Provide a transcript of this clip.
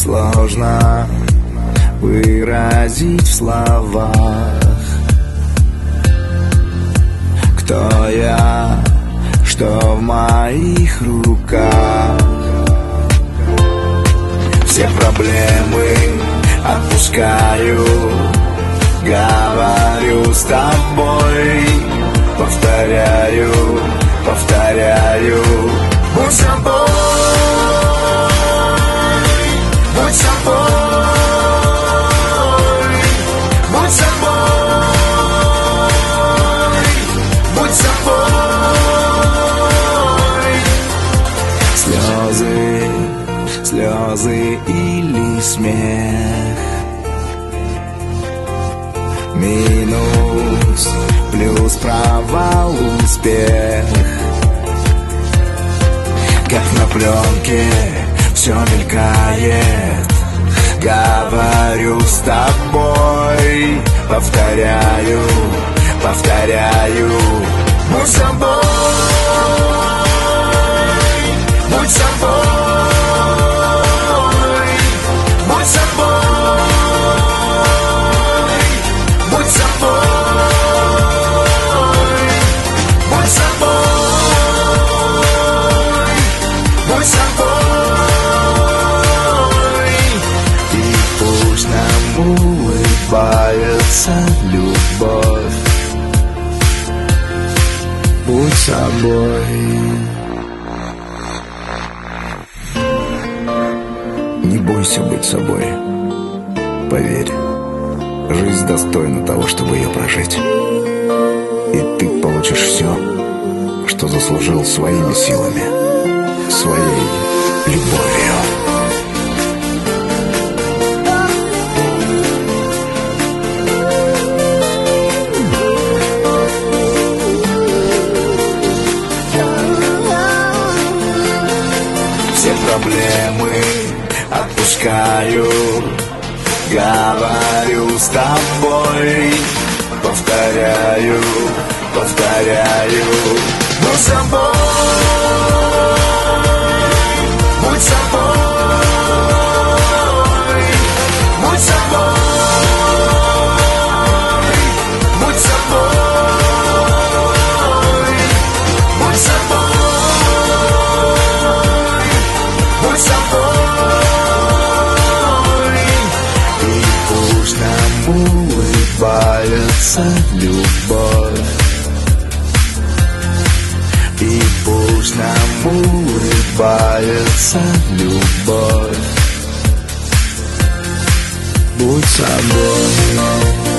сложно выразить в словах. Кто я, что в моих руках. Все проблемы отпускаю, говорю с тобой. Повторяю, повторяю. Будь собой, будь собой, будь собой, будь собой. Слезы, слезы или смех, минус, плюс, провал, успех. Как на пленке все мелькает, говорю с тобой. Повторяю, повторяю. Будь собой, будь собой, будь собой, будь собой, будь собой, будь собой. И пусть нам улыбается любовь. Будь собой. Не бойся быть собой. Поверь, жизнь достойна того, чтобы ее прожить. И ты получишь все, что заслужил своими силами, своей любовью. Все проблемы отпускаю, говорю с тобой. Повторяю, повторяю. Будь собой, будь собой, будь собой, будь собой, будь собой, будь собой. И пусть нам улыбается любовь. И пусть нам улыбается любовь. Будь собой.